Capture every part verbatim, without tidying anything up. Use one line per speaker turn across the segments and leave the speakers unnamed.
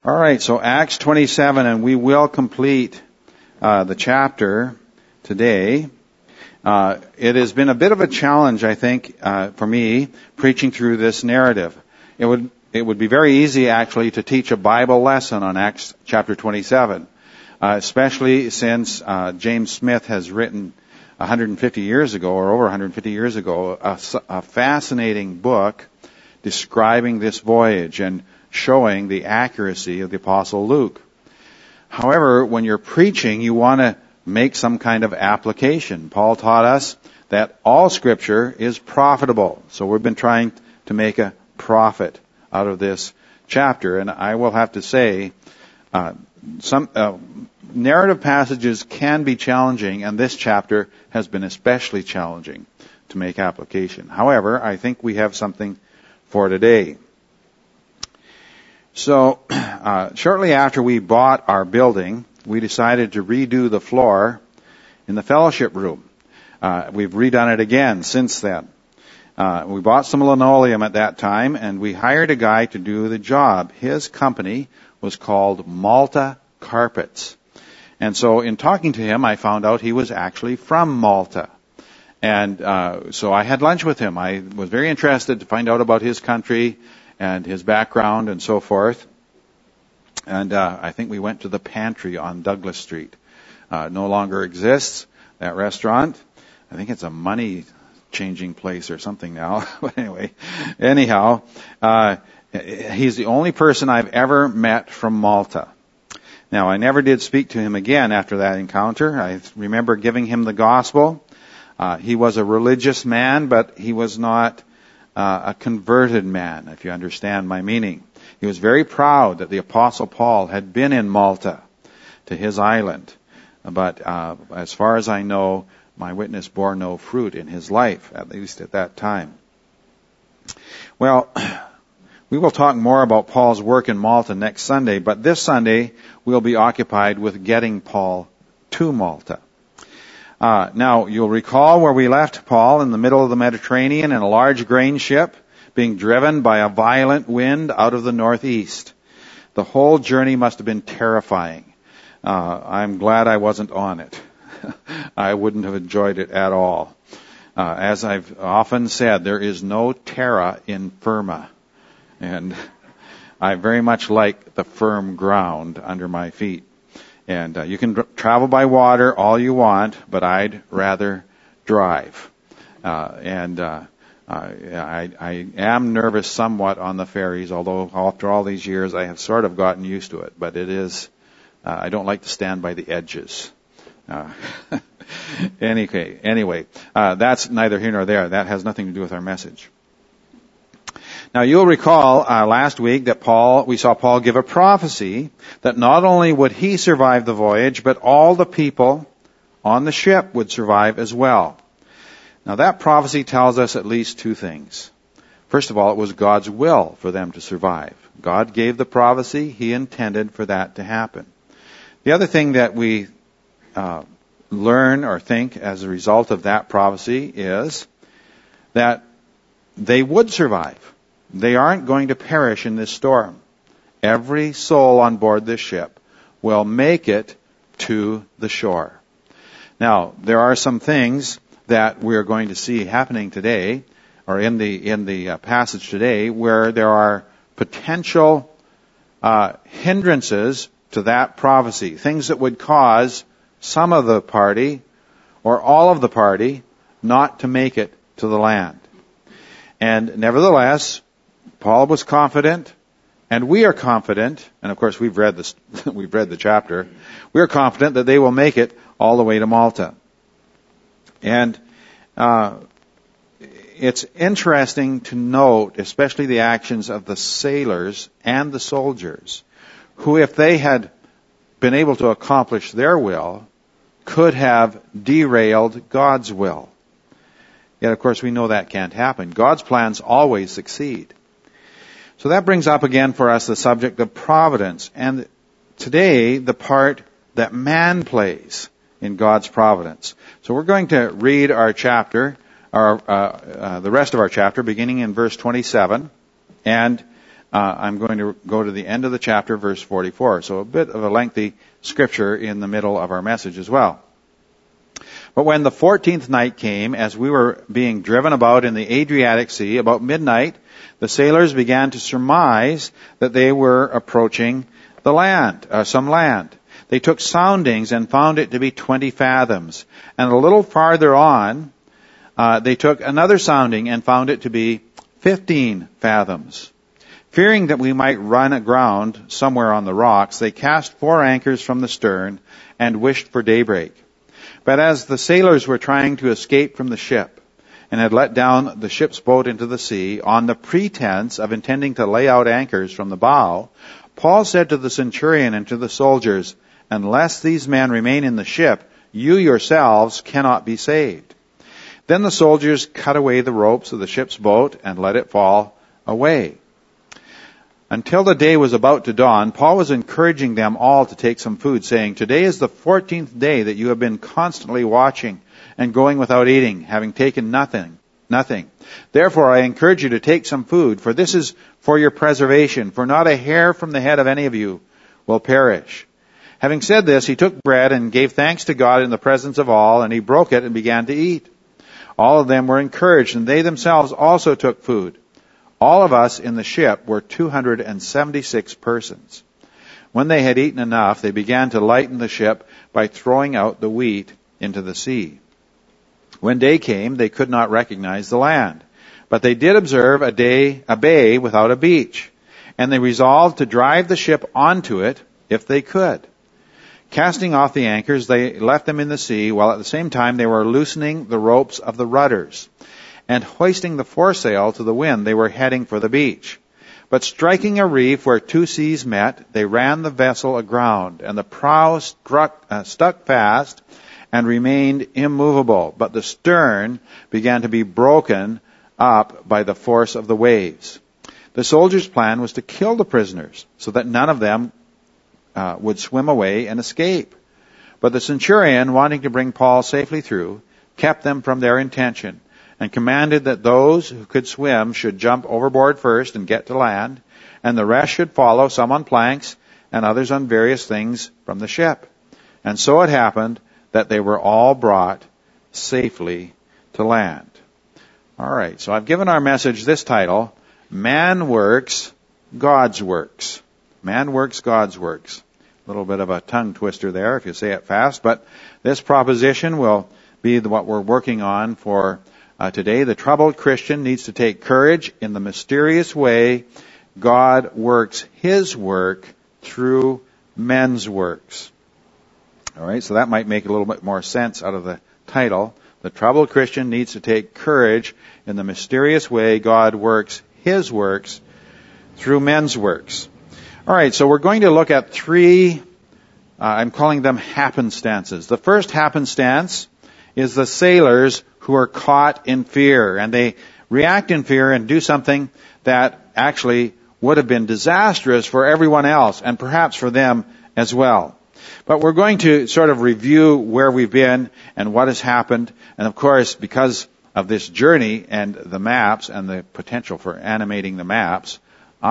All right, so Acts twenty-seven, and we will complete uh, the chapter today. Uh, it has been a bit of a challenge, I think, uh, for me, preaching through this narrative. It would it would be very easy, actually, to teach a Bible lesson on Acts chapter twenty-seven, uh, especially since uh, James Smith has written one hundred fifty years ago, or over one hundred fifty years ago, a, a fascinating book describing this voyage and showing the accuracy of the Apostle Luke. However, when you're preaching, you want to make some kind of application. Paul taught us that all Scripture is profitable. So we've been trying to make a profit out of this chapter. And I will have to say, uh, some uh, narrative passages can be challenging, and this chapter has been especially challenging to make application. However, I think we have something for today. So, uh, shortly after we bought our building, we decided to redo the floor in the fellowship room. Uh, we've redone it again since then. Uh, we bought some linoleum at that time, and we hired a guy to do the job. His company was called Malta Carpets. And so in talking to him, I found out he was actually from Malta. And uh, so I had lunch with him. I was very interested to find out about his country and his background and so forth. And uh, I think we went to the Pantry on Douglas Street. Uh, no longer exists, that restaurant. I think it's a money-changing place or something now. But anyway, anyhow, uh, he's the only person I've ever met from Malta. Now, I never did speak to him again after that encounter. I remember giving him the gospel. Uh, he was a religious man, but he was not Uh, a converted man, if you understand my meaning. He was very proud that the Apostle Paul had been in Malta, to his island. But uh, as far as I know, my witness bore no fruit in his life, at least at that time. Well, we will talk more about Paul's work in Malta next Sunday, but this Sunday we'll be occupied with getting Paul to Malta. Uh, now, you'll recall where we left Paul in the middle of the Mediterranean in a large grain ship being driven by a violent wind out of the northeast. The whole journey must have been terrifying. Uh, I'm glad I wasn't on it. I wouldn't have enjoyed it at all. Uh, as I've often said, there is no terra in firma. And I very much like the firm ground under my feet. And uh, you can dr- travel by water all you want, but I'd rather drive. Uh, and uh, I, I am nervous somewhat on the ferries, although after all these years I have sort of gotten used to it. But it is, uh, I don't like to stand by the edges. Uh, anyway, anyway uh, that's neither here nor there. That has nothing to do with our message. Now, you'll recall uh, last week that Paul, we saw Paul give a prophecy that not only would he survive the voyage, but all the people on the ship would survive as well. Now, that prophecy tells us at least two things. First of all, it was God's will for them to survive. God gave the prophecy. He intended for that to happen. The other thing that we uh, learn or think as a result of that prophecy is that they would survive. They aren't going to perish in this storm. Every soul on board this ship will make it to the shore. Now, there are some things that we are going to see happening today, or in the in the uh, passage today, where there are potential uh, hindrances to that prophecy, things that would cause some of the party or all of the party not to make it to the land. And nevertheless, Paul was confident, and we are confident, and of course we've read this, we've read the chapter. We are confident that they will make it all the way to Malta. And uh, it's interesting to note, especially the actions of the sailors and the soldiers, who, if they had been able to accomplish their will, could have derailed God's will. Yet, of course, we know that can't happen. God's plans always succeed. So that brings up again for us the subject of providence, and today the part that man plays in God's providence. So we're going to read our chapter, our, uh, uh, the rest of our chapter, beginning in verse twenty-seven, and uh, I'm going to go to the end of the chapter, verse forty-four. So a bit of a lengthy scripture in the middle of our message as well. But when the fourteenth night came, as we were being driven about in the Adriatic Sea, about midnight, the sailors began to surmise that they were approaching the land, uh, some land. They took soundings and found it to be twenty fathoms. And a little farther on, uh, they took another sounding and found it to be fifteen fathoms. Fearing that we might run aground somewhere on the rocks, they cast four anchors from the stern and wished for daybreak. But as the sailors were trying to escape from the ship and had let down the ship's boat into the sea on the pretense of intending to lay out anchors from the bow, Paul said to the centurion and to the soldiers, "Unless these men remain in the ship, you yourselves cannot be saved." Then the soldiers cut away the ropes of the ship's boat and let it fall away. Until the day was about to dawn, Paul was encouraging them all to take some food, saying, "Today is the fourteenth day that you have been constantly watching and going without eating, having taken nothing, nothing. Therefore I encourage you to take some food, for this is for your preservation, for not a hair from the head of any of you will perish." Having said this, he took bread and gave thanks to God in the presence of all, and he broke it and began to eat. All of them were encouraged, and they themselves also took food. All of us in the ship were two hundred seventy-six persons. When they had eaten enough, they began to lighten the ship by throwing out the wheat into the sea. When day came, they could not recognize the land, but they did observe a day, a bay without a beach, and they resolved to drive the ship onto it if they could. Casting off the anchors, they left them in the sea, while at the same time they were loosening the ropes of the rudders. And hoisting the foresail to the wind, they were heading for the beach. But striking a reef where two seas met, they ran the vessel aground, and the prow struck, uh, stuck fast and remained immovable. But the stern began to be broken up by the force of the waves. The soldiers' plan was to kill the prisoners, so that none of them uh, would swim away and escape. But the centurion, wanting to bring Paul safely through, kept them from their intention, and commanded that those who could swim should jump overboard first and get to land, and the rest should follow, some on planks and others on various things from the ship. And so it happened that they were all brought safely to land. All right, so I've given our message this title, Man Works, God's Works. Man Works, God's Works. A little bit of a tongue twister there if you say it fast, but this proposition will be what we're working on for Uh, today. The troubled Christian needs to take courage in the mysterious way God works His work through men's works. All right, so that might make a little bit more sense out of the title. The troubled Christian needs to take courage in the mysterious way God works His works through men's works. All right, so we're going to look at three, uh, I'm calling them happenstances. The first happenstance is the sailors who are caught in fear, and they react in fear and do something that actually would have been disastrous for everyone else, and perhaps for them as well. But we're going to sort of review where we've been and what has happened, and of course, because of this journey and the maps and the potential for animating the maps,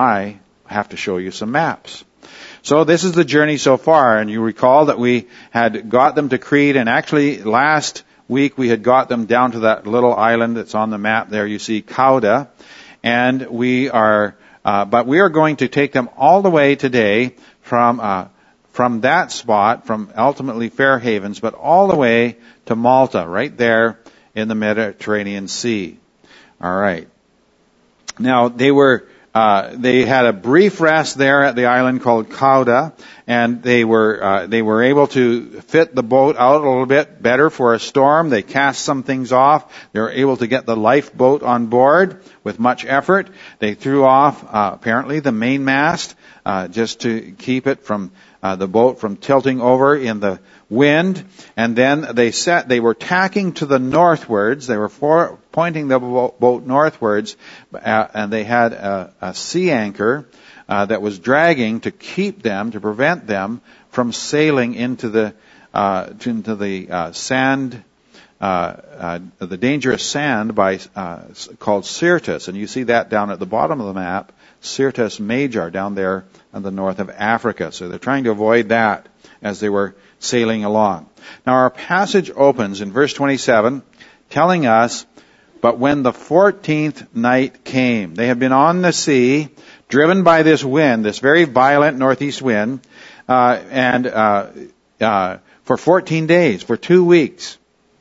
I have to show you some maps. So this is the journey so far, and you recall that we had got them to Crete, and actually last week we had got them down to that little island that's on the map there. You see Cauda, and we are, uh, but we are going to take them all the way today from uh, from that spot, from ultimately Fair Havens, but all the way to Malta, right there in the Mediterranean Sea. All right. Now they were. Uh, they had a brief rest there at the island called Cauda, and they were uh, they were able to fit the boat out a little bit better for a storm. They cast some things off. They were able to get the lifeboat on board with much effort. They threw off uh, apparently the mainmast uh, just to keep it from uh, the boat from tilting over in the wind, and then they set. They were tacking to the northwards. They were for, pointing the boat northwards, uh, and they had a, a sea anchor uh, that was dragging to keep them, to prevent them from sailing into the uh, into the uh, sand, uh, uh, the dangerous sand by uh, called Syrtis, and you see that down at the bottom of the map. Syrtis Major down there in the north of Africa. So they're trying to avoid that as they were sailing along. Now our passage opens in verse twenty-seven, telling us, but when the fourteenth night came, they had been on the sea, driven by this wind, this very violent northeast wind, uh, and uh, uh, for fourteen days, for two weeks.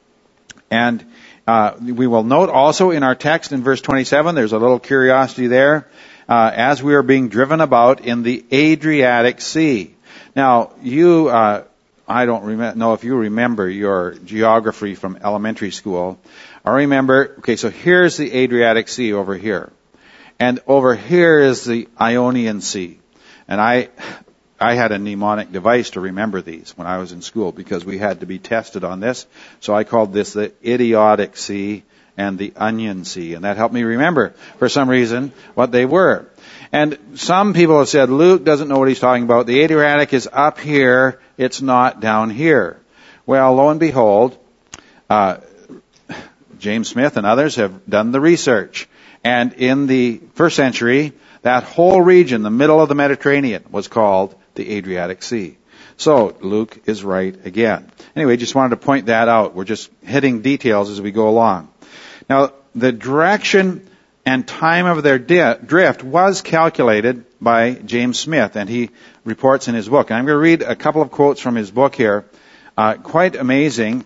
And uh, we will note also in our text in verse twenty-seven, there's a little curiosity there, uh, as we are being driven about in the Adriatic Sea. Now, you, uh, I don't rem- know if you remember your geography from elementary school. I remember, okay, so here's the Adriatic Sea over here. And over here is the Ionian Sea. And I, I had a mnemonic device to remember these when I was in school because we had to be tested on this. So I called this the Idiotic Sea and the Onion Sea. And that helped me remember, for some reason, what they were. And some people have said, Luke doesn't know what he's talking about. The Adriatic is up here. It's not down here. Well, lo and behold, uh, James Smith and others have done the research. And in the first century, that whole region, the middle of the Mediterranean, was called the Adriatic Sea. So Luke is right again. Anyway, just wanted to point that out. We're just hitting details as we go along. Now, the direction and time of their di- drift was calculated by James Smith, and he reports in his book. And I'm going to read a couple of quotes from his book here. Uh, quite amazing.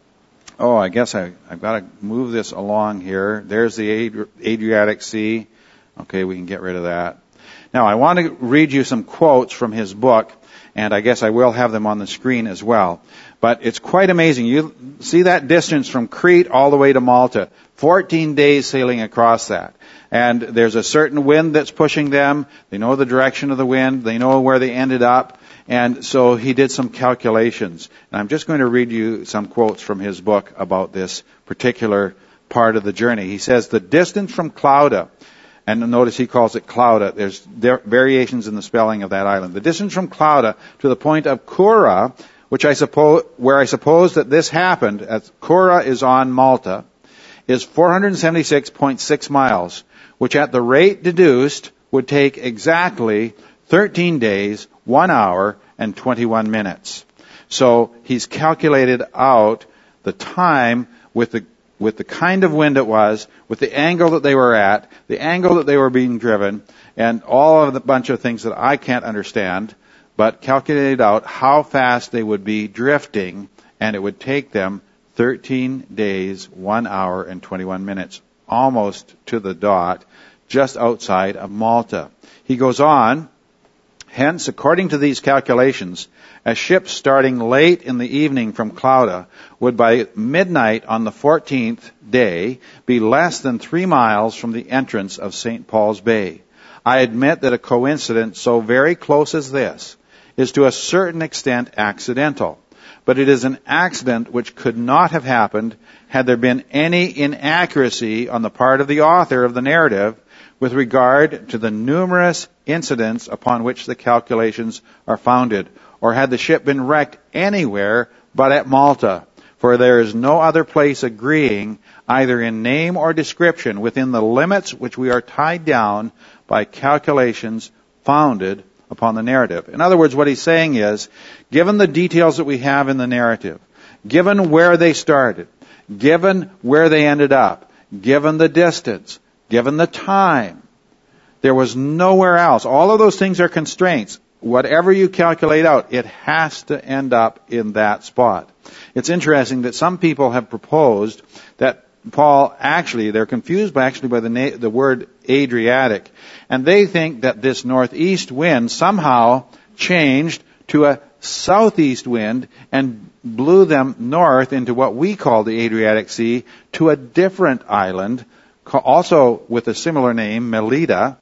Oh, I guess I, I've got to move this along here. There's the Adri- Adriatic Sea. Okay, we can get rid of that. Now, I want to read you some quotes from his book, and I guess I will have them on the screen as well. But it's quite amazing. You see that distance from Crete all the way to Malta. fourteen days sailing across that. And there's a certain wind that's pushing them. They know the direction of the wind. They know where they ended up. And so he did some calculations. And I'm just going to read you some quotes from his book about this particular part of the journey. He says, the distance from Clauda, and notice he calls it Clauda. There's variations in the spelling of that island. The distance from Clauda to the point of Kura, which I suppose, where I suppose that this happened, as Kura is on Malta, is four hundred seventy-six point six miles, which at the rate deduced would take exactly thirteen days, one hour, and twenty-one minutes. So he's calculated out the time with the with the kind of wind it was, with the angle that they were at, the angle that they were being driven, and all of the bunch of things that I can't understand, but calculated out how fast they would be drifting, and it would take them thirteen days, one hour, and twenty-one minutes, almost to the dot, just outside of Malta. He goes on, hence, according to these calculations, a ship starting late in the evening from Clauda would by midnight on the fourteenth day be less than three miles from the entrance of Saint Paul's Bay. I admit that a coincidence so very close as this is to a certain extent accidental, but it is an accident which could not have happened had there been any inaccuracy on the part of the author of the narrative with regard to the numerous incidents upon which the calculations are founded, or had the ship been wrecked anywhere but at Malta, for there is no other place agreeing, either in name or description, within the limits which we are tied down by calculations founded upon the narrative. In other words, what he's saying is, given the details that we have in the narrative, given where they started, given where they ended up, given the distance, given the time, there was nowhere else. All of those things are constraints. Whatever you calculate out, it has to end up in that spot. It's interesting that some people have proposed that Paul actually, they're confused by actually by the na- the word Adriatic, and they think that this northeast wind somehow changed to a southeast wind and blew them north into what we call the Adriatic Sea, to a different island, also with a similar name, Melita.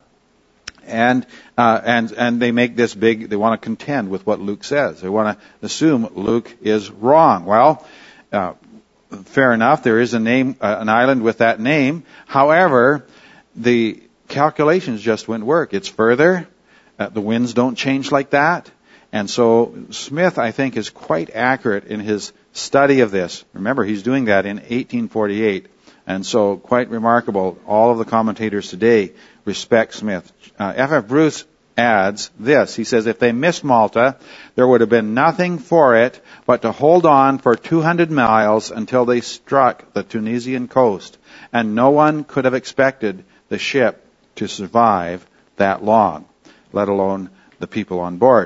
And uh, and and they make this big. They want to contend with what Luke says. They want to assume Luke is wrong. Well, uh, fair enough. There is a name, uh, an island with that name. However, the calculations just wouldn't work. It's further. Uh, the winds don't change like that. And so Smith, I think, is quite accurate in his study of this. Remember, he's doing that in eighteen forty-eight. And so quite remarkable. All of the commentators today respect Smith. Uh, F F Bruce adds this. He says, if they missed Malta, there would have been nothing for it but to hold on for two hundred miles until they struck the Tunisian coast. And no one could have expected the ship to survive that long, let alone the people on board.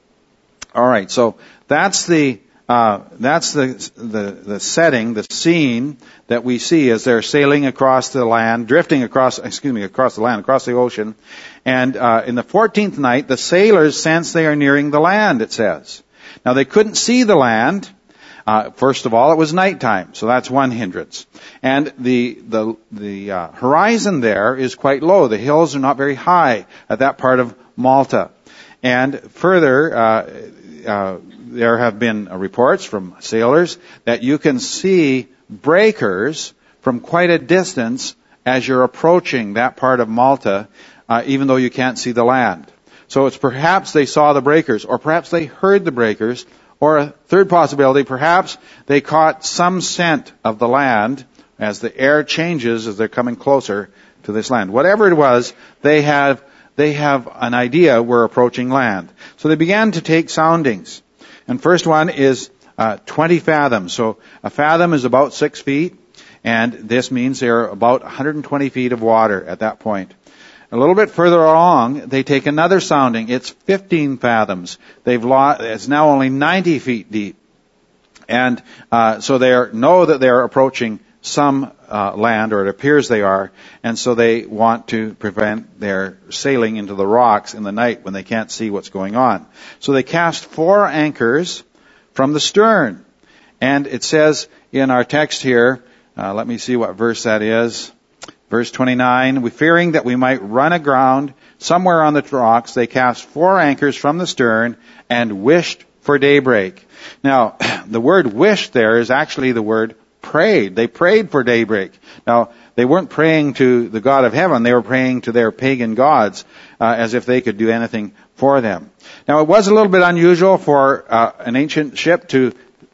All right, so that's the uh, that's the, the the setting, the scene that we see as they're sailing across the land, drifting across, excuse me, across the land, across the ocean. And uh, in the fourteenth night, the sailors sense they are nearing the land, it says. Now, they couldn't see the land. Uh, first of all, it was nighttime, so that's one hindrance. And the the the uh, horizon there is quite low. The hills are not very high at that part of Malta. And further, uh, uh, there have been reports from sailors that you can see breakers from quite a distance as you're approaching that part of Malta, uh, even though you can't see the land. So it's perhaps they saw the breakers, or perhaps they heard the breakers, or a third possibility, perhaps they caught some scent of the land as the air changes as they're coming closer to this land. Whatever it was, they have they have an idea we're approaching land. So they began to take soundings. And first one is uh, twenty fathoms. So a fathom is about six feet, and this means they're about one hundred twenty feet of water at that point. A little bit further along, they take another sounding. It's fifteen fathoms. They've lost, it's now only ninety feet deep. And uh, so they know that they're approaching some uh, land, or it appears they are, and so they want to prevent their sailing into the rocks in the night when they can't see what's going on. So they cast four anchors from the stern. And it says in our text here, uh, let me see what verse that is. Verse twenty-nine, we fearing that we might run aground somewhere on the rocks, they cast four anchors from the stern and wished for daybreak. Now, the word wished there is actually the word prayed. They prayed for daybreak. Now, they weren't praying to the God of heaven. They were praying to their pagan gods, uh, as if they could do anything for them. Now, it was a little bit unusual for uh, an ancient ship to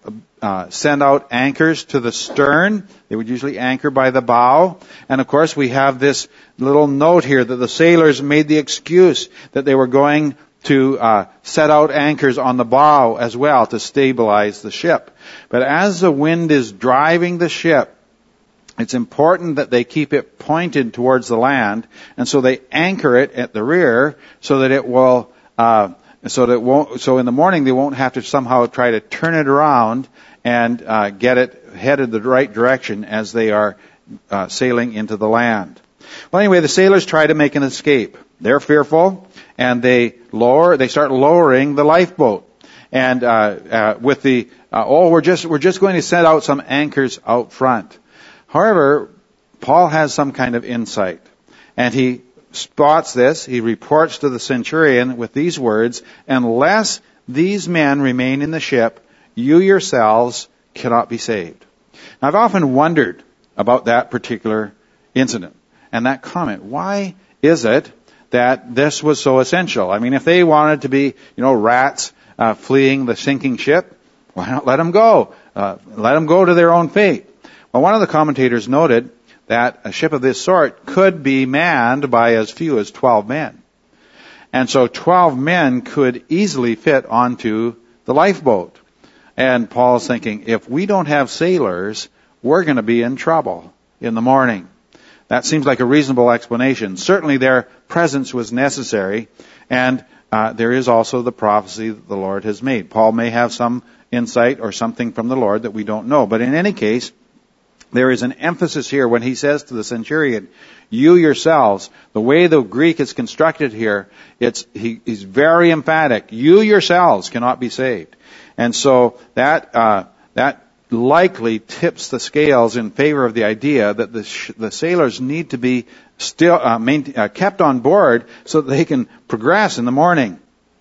uh, send out anchors to the stern. They would usually anchor by the bow. And of course, we have this little note here that the sailors made the excuse that they were going to uh, set out anchors on the bow as well to stabilize the ship. But as the wind is driving the ship, it's important that they keep it pointed towards the land, and so they anchor it at the rear so that it will, uh, so that it won't, so in the morning they won't have to somehow try to turn it around and uh, get it headed the right direction as they are uh, sailing into the land. Well, anyway, the sailors try to make an escape. They're fearful, and they lower, they start lowering the lifeboat. And uh, uh, with the, uh, oh, we're just we're just going to set out some anchors out front. However, Paul has some kind of insight, and he spots this. He reports to the centurion with these words: "Unless these men remain in the ship, you yourselves cannot be saved." Now, I've often wondered about that particular incident and that comment. Why is it that this was so essential? I mean, if they wanted to be, you know, rats uh, fleeing the sinking ship, why not let them go? Uh, let them go to their own fate. Well, one of the commentators noted that a ship of this sort could be manned by as few as twelve men. And so twelve men could easily fit onto the lifeboat. And Paul's thinking, if we don't have sailors, we're going to be in trouble in the morning. That seems like a reasonable explanation. Certainly their presence was necessary, and uh, there is also the prophecy that the Lord has made. Paul may have some insight or something from the Lord that we don't know. But in any case, there is an emphasis here when he says to the centurion, you yourselves, the way the Greek is constructed here, it's he, he's very emphatic. You yourselves cannot be saved. And so that uh, that likely tips the scales in favor of the idea that the, sh- the sailors need to be still uh, main- uh, kept on board so that they can progress in the morning.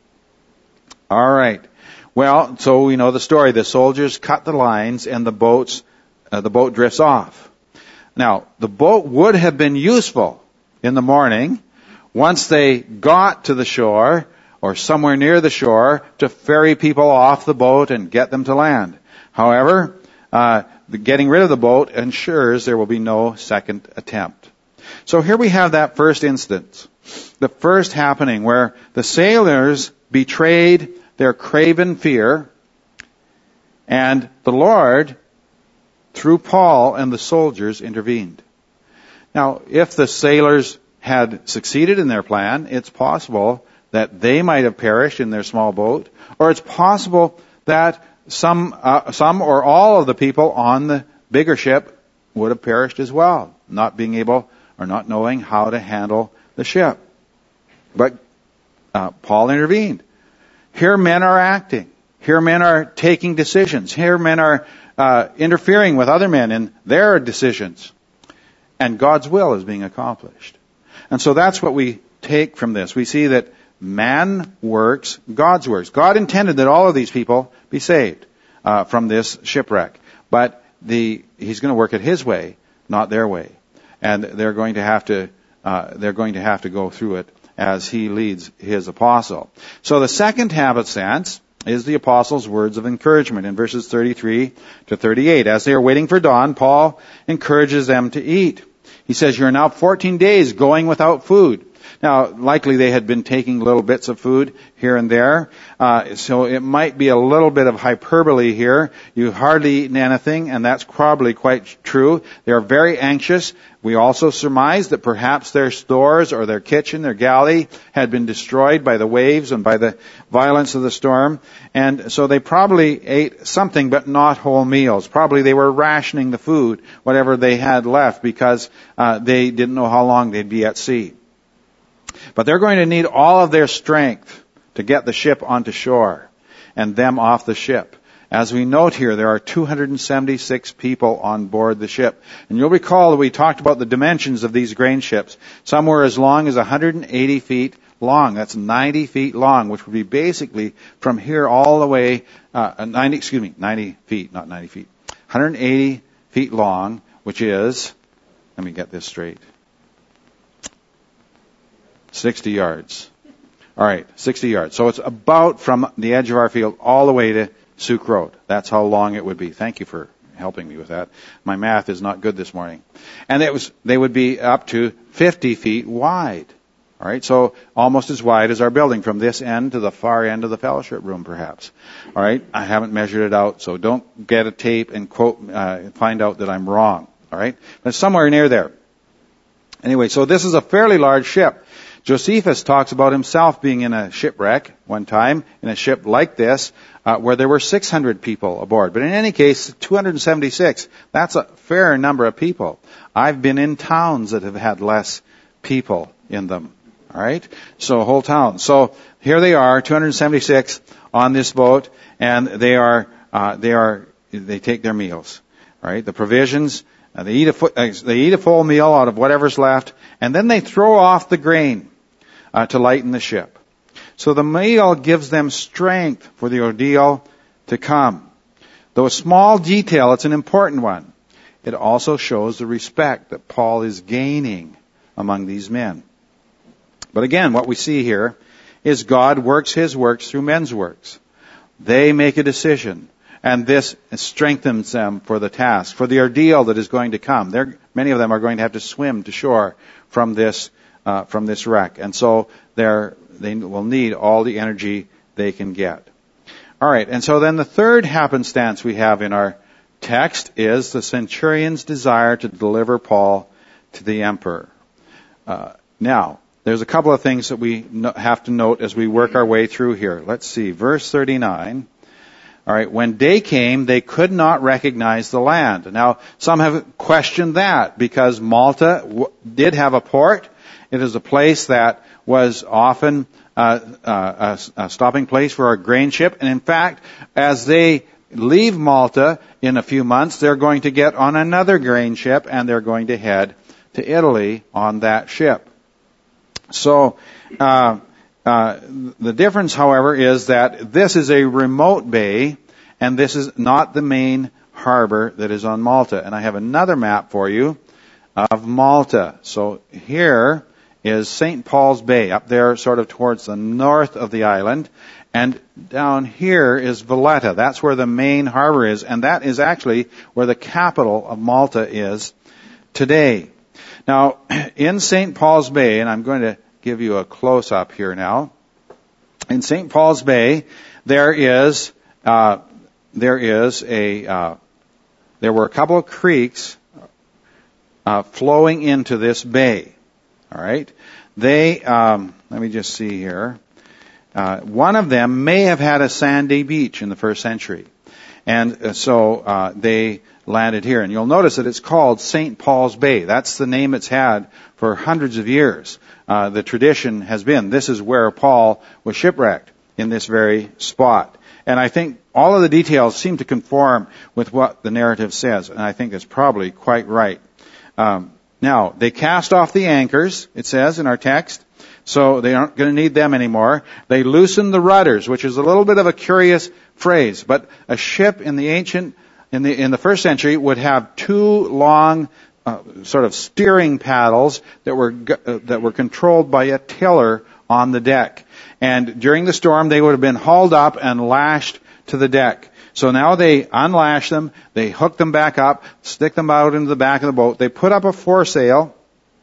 All right. Well, so we know the story. The soldiers cut the lines, and the boats, uh, the boat drifts off. Now, the boat would have been useful in the morning once they got to the shore or somewhere near the shore to ferry people off the boat and get them to land. However, uh, the getting rid of the boat ensures there will be no second attempt. So here we have that first instance, the first happening where the sailors betrayed their craven fear, and the Lord, through Paul and the soldiers, intervened. Now, if the sailors had succeeded in their plan, it's possible that they might have perished in their small boat, or it's possible that some, uh, some or all of the people on the bigger ship would have perished as well, not being able or not knowing how to handle the ship. But uh, Paul intervened. Here men are acting. Here men are taking decisions. Here men are uh, interfering with other men in their decisions. And God's will is being accomplished. And so that's what we take from this. We see that man works, God's works. God intended that all of these people be saved uh, from this shipwreck. But the He's going to work it His way, not their way. And they're going to have to uh, they're going to have to go through it as He leads His apostle. So the second happenstance is the apostles' words of encouragement in verses thirty-three to thirty-eight. As they are waiting for dawn, Paul encourages them to eat. He says, "You're now fourteen days going without food." Now, likely they had been taking little bits of food here and there, uh, so it might be a little bit of hyperbole here. You've hardly eaten anything, and that's probably quite true. They are very anxious. We also surmise that perhaps their stores or their kitchen, their galley, had been destroyed by the waves and by the violence of the storm, and so they probably ate something, but not whole meals. Probably they were rationing the food, whatever they had left, because uh, they didn't know how long they'd be at sea. But they're going to need all of their strength to get the ship onto shore and them off the ship. As we note here, there are two hundred seventy-six people on board the ship. And you'll recall that we talked about the dimensions of these grain ships. Some were as long as one hundred eighty feet long. That's ninety feet long, which would be basically from here all the way, uh, ninety, excuse me, ninety feet, not ninety feet. one hundred eighty feet long, which is, let me get this straight. sixty yards. All right, sixty yards. So it's about from the edge of our field all the way to Souk Road. That's how long it would be. Thank you for helping me with that. My math is not good this morning. And it was, they would be up to fifty feet wide. All right, so almost as wide as our building from this end to the far end of the fellowship room, perhaps. All right, I haven't measured it out, so don't get a tape and quote, uh, find out that I'm wrong. All right, but somewhere near there. Anyway, so this is a fairly large ship. Josephus talks about himself being in a shipwreck one time, in a ship like this, uh, where there were six hundred people aboard. But in any case, two hundred seventy-six, that's a fair number of people. I've been in towns that have had less people in them. All right? So, whole town. So, here they are, two hundred seventy-six on this boat, and they are, uh, they are, they take their meals. All right? The provisions, uh, they eat a, uh, they eat a full meal out of whatever's left, and then they throw off the grain. Uh, to lighten the ship. So the meal gives them strength for the ordeal to come. Though a small detail, it's an important one. It also shows the respect that Paul is gaining among these men. But again, what we see here is God works His works through men's works. They make a decision, and this strengthens them for the task, for the ordeal that is going to come. They're, many of them are going to have to swim to shore from this Uh, from this wreck. And so they're, they will need all the energy they can get. All right, and so then the third happenstance we have in our text is the centurion's desire to deliver Paul to the emperor. Uh, now, there's a couple of things that we no, have to note as we work our way through here. Let's see, verse thirty-nine. All right, when day came, they could not recognize the land. Now, some have questioned that because Malta w- did have a port. It is a place that was often uh, uh, a, a stopping place for a grain ship. And in fact, as they leave Malta in a few months, they're going to get on another grain ship and they're going to head to Italy on that ship. So uh, uh, the difference, however, is that this is a remote bay and this is not the main harbor that is on Malta. And I have another map for you of Malta. So here is Saint Paul's Bay, up there sort of towards the north of the island. And down here is Valletta. That's where the main harbor is. And that is actually where the capital of Malta is today. Now, in Saint Paul's Bay, and I'm going to give you a close-up here now. In Saint Paul's Bay, there is uh, there is a uh, there were a couple of creeks uh, flowing into this bay. All right, they um, let me just see here. Uh, one of them may have had a sandy beach in the first century, and uh, so uh, they landed here. And you'll notice that it's called Saint Paul's Bay. That's the name it's had for hundreds of years. Uh, the tradition has been this is where Paul was shipwrecked, in this very spot. And I think all of the details seem to conform with what the narrative says, and I think that's probably quite right. Um, now, they cast off the anchors, it says in our text, so they aren't going to need them anymore. They loosened the rudders, which is a little bit of a curious phrase, but a ship in the ancient, in the in the first century would have two long uh, sort of steering paddles that were uh, that were controlled by a tiller on the deck. And during the storm, they would have been hauled up and lashed to the deck. So now they unlash them, they hook them back up, stick them out into the back of the boat. They put up a foresail,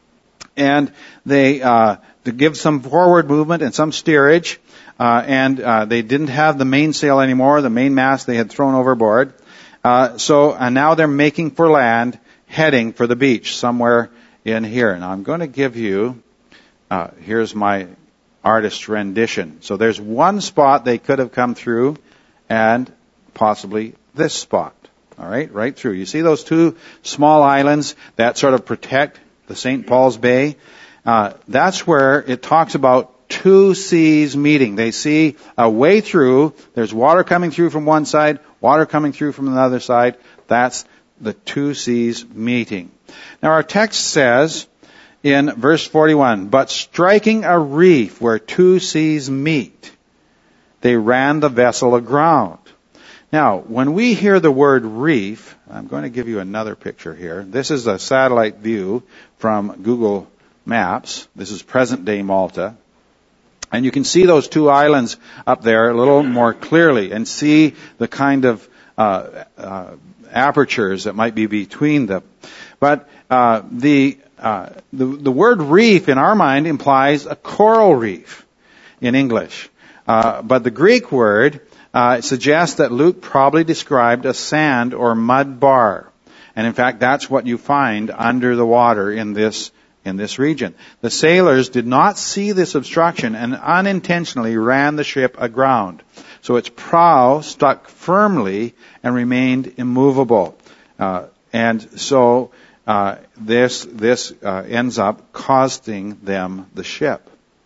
and they uh, to give some forward movement and some steerage. Uh, and uh, they didn't have the mainsail anymore, the main mast they had thrown overboard. Uh, so and now they're making for land, heading for the beach somewhere in here. Now I'm going to give you. Uh, here's my artist's rendition. So there's one spot they could have come through, and possibly this spot. All right, right through. You see those two small islands that sort of protect the Saint Paul's Bay? Uh, that's where it talks about two seas meeting. They see a way through. There's water coming through from one side, water coming through from the other side. That's the two seas meeting. Now our text says, in verse forty-one, but striking a reef where two seas meet, they ran the vessel aground. Now, when we hear the word reef, I'm going to give you another picture here. This is a satellite view from Google Maps. This is present-day Malta. And you can see those two islands up there a little more clearly and see the kind of uh, uh, apertures that might be between them. But uh, the Uh, the, the word reef in our mind implies a coral reef in English. Uh, but the Greek word uh, suggests that Luke probably described a sand or mud bar. And in fact, that's what you find under the water in this in this region. The sailors did not see this obstruction and unintentionally ran the ship aground. So its prow stuck firmly and remained immovable. Uh, and so Uh, this this uh, ends up costing them the ship.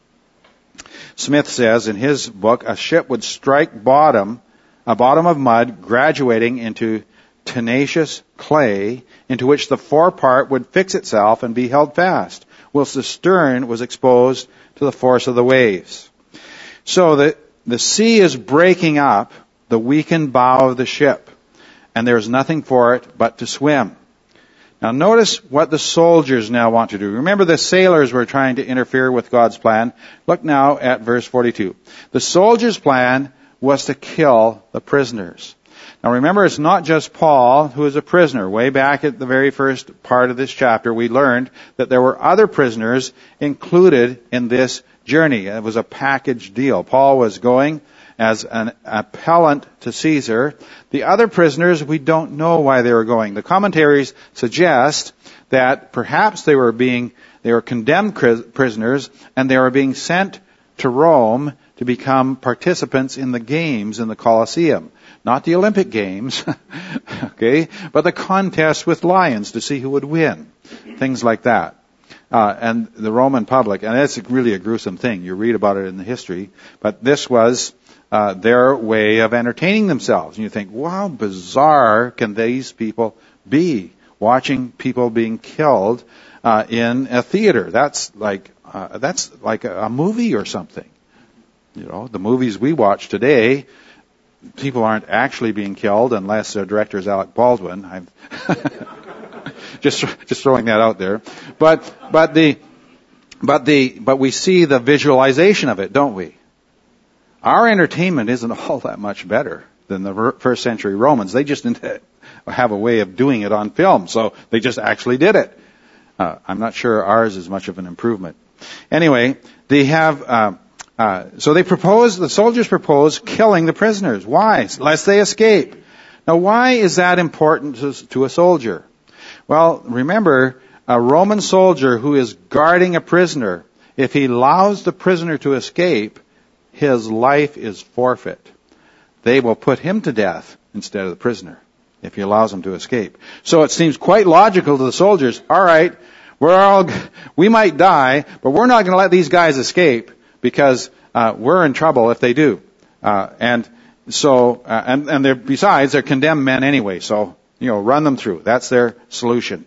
Smith says in his book, a ship would strike bottom, a bottom of mud, graduating into tenacious clay, into which the forepart would fix itself and be held fast, whilst the stern was exposed to the force of the waves. So the the sea is breaking up the weakened bow of the ship, and there is nothing for it but to swim. Now notice what the soldiers now want to do. Remember, the sailors were trying to interfere with God's plan. Look now at verse forty-two. The soldiers' plan was to kill the prisoners. Now remember, it's not just Paul who is a prisoner. Way back at the very first part of this chapter, we learned that there were other prisoners included in this journey. It was a package deal. Paul was going as an appellant to Caesar. The other prisoners, we don't know why they were going. The commentaries suggest that perhaps they were being, they were condemned prisoners, and they were being sent to Rome to become participants in the games in the Colosseum. Not the Olympic Games, okay, but the contest with lions to see who would win. Things like that. Uh, and the Roman public, and it's really a gruesome thing. You read about it in the history, but this was Uh, their way of entertaining themselves. And you think, wow, bizarre can these people be, watching people being killed uh, in a theater? That's like uh, that's like a, a movie or something. You know, the movies we watch today, people aren't actually being killed unless their director is Alec Baldwin. I'm just just throwing that out there. But but the but the but we see the visualization of it, don't we? Our entertainment isn't all that much better than the first century Romans. They just didn't have a way of doing it on film, so they just actually did it. Uh, I'm not sure ours is much of an improvement. Anyway, they have, uh, uh, so they propose, the soldiers propose killing the prisoners. Why? Lest they escape. Now, why is that important to, to a soldier? Well, remember, a Roman soldier who is guarding a prisoner, if he allows the prisoner to escape, his life is forfeit. They will put him to death instead of the prisoner if he allows him to escape. So it seems quite logical to the soldiers, all right, we're all, we might die, but we're not going to let these guys escape because uh, we're in trouble if they do. Uh, and so, uh, and, and they're, besides, they're condemned men anyway, so, you know, run them through. That's their solution.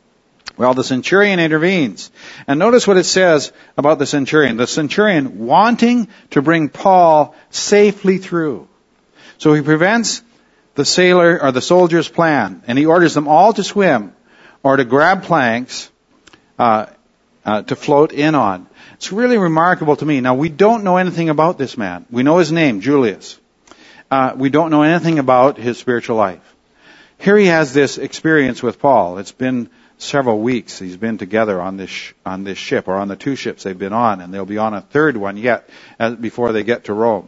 Well, the centurion intervenes. And notice what it says about the centurion. The centurion wanting to bring Paul safely through. So he prevents the sailor or the soldier's plan, and he orders them all to swim or to grab planks uh, uh, to float in on. It's really remarkable to me. Now, we don't know anything about this man. We know his name, Julius. Uh, we don't know anything about his spiritual life. Here he has this experience with Paul. It's been several weeks. He's been together on this sh- on this ship, or on the two ships they've been on, and they'll be on a third one yet as, before they get to Rome.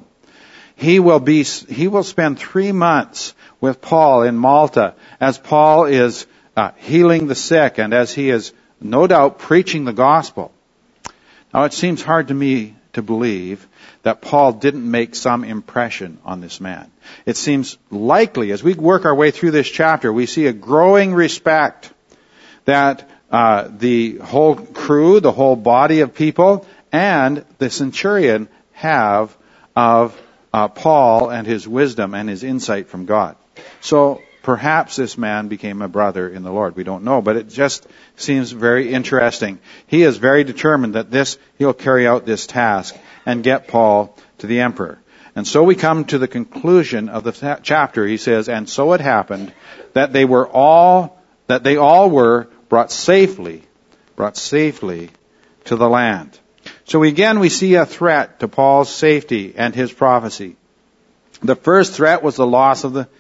He will be, he will spend three months with Paul in Malta as Paul is uh, healing the sick and as he is no doubt preaching the gospel. Now it seems hard to me to believe that Paul didn't make some impression on this man. It seems likely, as we work our way through this chapter, we see a growing respect that uh, the whole crew, the whole body of people, and the centurion have of Uh, Paul and his wisdom and his insight from God. So perhaps this man became a brother in the Lord. We don't know, but it just seems very interesting. He is very determined that this, he'll carry out this task and get Paul to the emperor. And so we come to the conclusion of the chapter. He says, and so it happened that they were all, that they all were brought safely, brought safely to the land. So again, we see a threat to Paul's safety and his prophecy. The first threat was the loss of the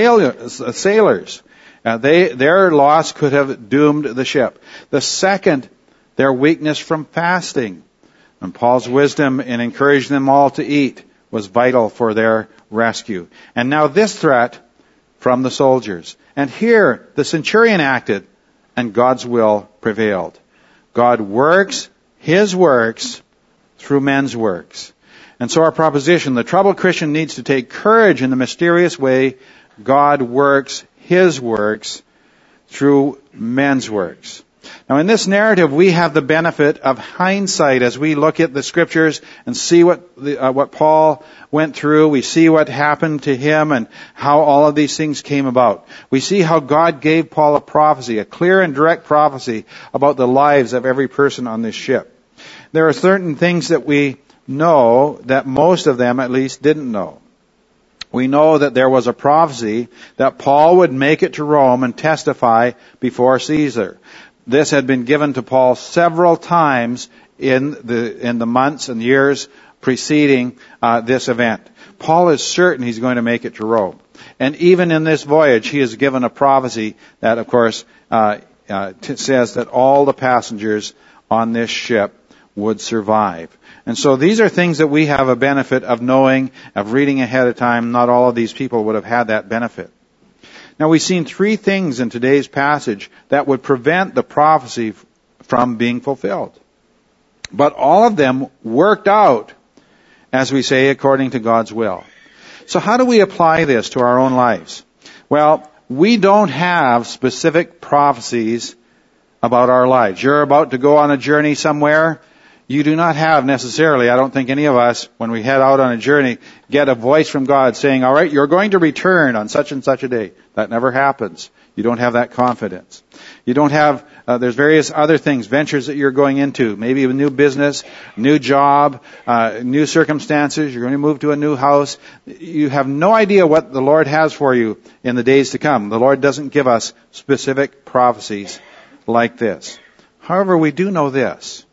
sailors. Uh, they, their loss could have doomed the ship. The second, their weakness from fasting. And Paul's wisdom in encouraging them all to eat was vital for their rescue. And now this threat from the soldiers. And here, the centurion acted, and God's will prevailed. God works His works through men's works. And so our proposition, the troubled Christian needs to take courage in the mysterious way God works His works through men's works. Now in this narrative, we have the benefit of hindsight as we look at the scriptures and see what the, uh, what Paul went through. We see what happened to him and how all of these things came about. We see how God gave Paul a prophecy, a clear and direct prophecy about the lives of every person on this ship. There are certain things that we know that most of them at least didn't know. We know that there was a prophecy that Paul would make it to Rome and testify before Caesar. This had been given to Paul several times in the in the months and years preceding uh, this event. Paul is certain he's going to make it to Rome. And even in this voyage, he is given a prophecy that, of course, uh, uh, t- says that all the passengers on this ship would survive. And so these are things that we have a benefit of knowing, of reading ahead of time. Not all of these people would have had that benefit. Now we've seen three things in today's passage that would prevent the prophecy from being fulfilled. But all of them worked out, as we say, according to God's will. So how do we apply this to our own lives? Well, we don't have specific prophecies about our lives. You're about to go on a journey somewhere. You do not have necessarily, I don't think any of us, when we head out on a journey, get a voice from God saying, all right, you're going to return on such and such a day. That never happens. You don't have that confidence. You don't have, uh, there's various other things, ventures that you're going into. Maybe a new business, new job, uh, new circumstances. You're going to move to a new house. You have no idea what the Lord has for you in the days to come. The Lord doesn't give us specific prophecies like this. However, we do know this.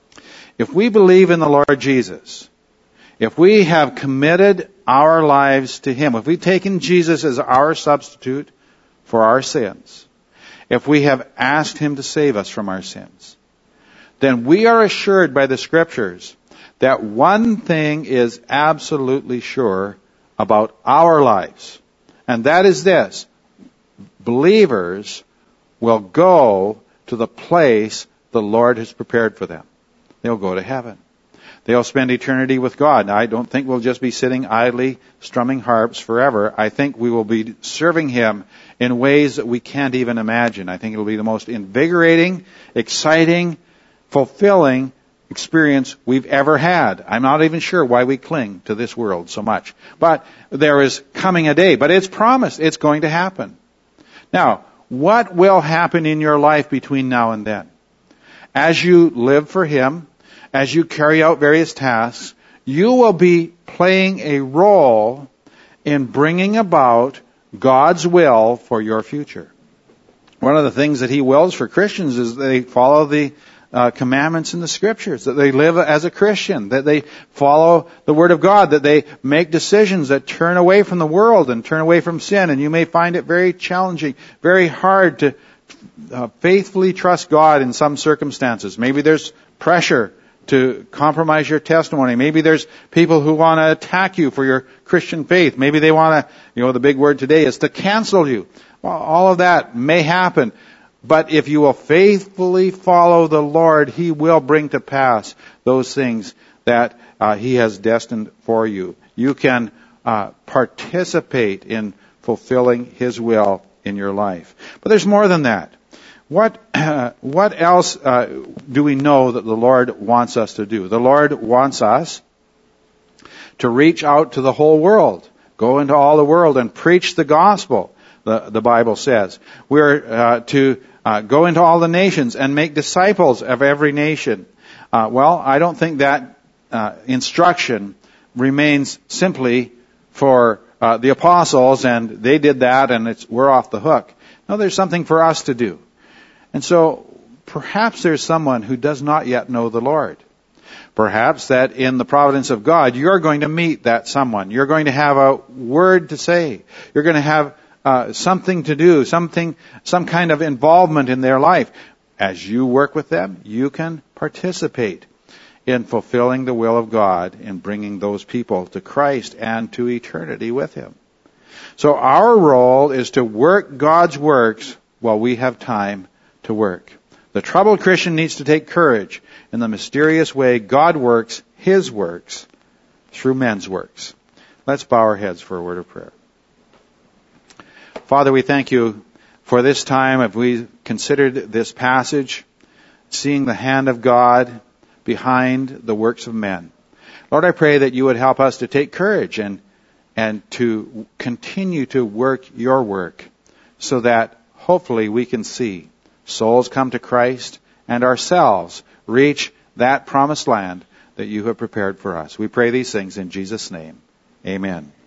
If we believe in the Lord Jesus, if we have committed our lives to Him, if we've taken Jesus as our substitute for our sins, if we have asked Him to save us from our sins, then we are assured by the Scriptures that one thing is absolutely sure about our lives. And that is this: believers will go to the place the Lord has prepared for them. They'll go to heaven. They'll spend eternity with God. Now, I don't think we'll just be sitting idly strumming harps forever. I think we will be serving Him in ways that we can't even imagine. I think it will be the most invigorating, exciting, fulfilling experience we've ever had. I'm not even sure why we cling to this world so much. But there is coming a day. But it's promised. It's going to happen. Now, what will happen in your life between now and then? As you live for Him, as you carry out various tasks, you will be playing a role in bringing about God's will for your future. One of the things that He wills for Christians is that they follow the uh, commandments in the Scriptures, that they live as a Christian, that they follow the Word of God, that they make decisions that turn away from the world and turn away from sin. And you may find it very challenging, very hard to uh, faithfully trust God in some circumstances. Maybe there's pressure to compromise your testimony. Maybe there's people who want to attack you for your Christian faith. Maybe they want to, you know, the big word today is to cancel you. Well, all of that may happen. But if you will faithfully follow the Lord, He will bring to pass those things that uh, He has destined for you. You can uh, participate in fulfilling His will in your life. But there's more than that. What uh, what else uh, do we know that the Lord wants us to do? The Lord wants us to reach out to the whole world. Go into all the world and preach the gospel, the, the Bible says. We're uh, to uh, go into all the nations and make disciples of every nation. Uh, well, I don't think that uh, instruction remains simply for uh, the apostles and they did that and it's we're off the hook. No, there's something for us to do. And so, perhaps there's someone who does not yet know the Lord. Perhaps that in the providence of God, you're going to meet that someone. You're going to have a word to say. You're going to have uh, something to do, something, some kind of involvement in their life. As you work with them, you can participate in fulfilling the will of God in bringing those people to Christ and to eternity with Him. So our role is to work God's works while we have time to work. The troubled Christian needs to take courage in the mysterious way God works His works through men's works. Let's bow our heads for a word of prayer. Father, we thank You for this time. If we considered this passage, seeing the hand of God behind the works of men. Lord, I pray that You would help us to take courage and and to continue to work Your work so that hopefully we can see souls come to Christ and ourselves reach that promised land that You have prepared for us. We pray these things in Jesus' name. Amen.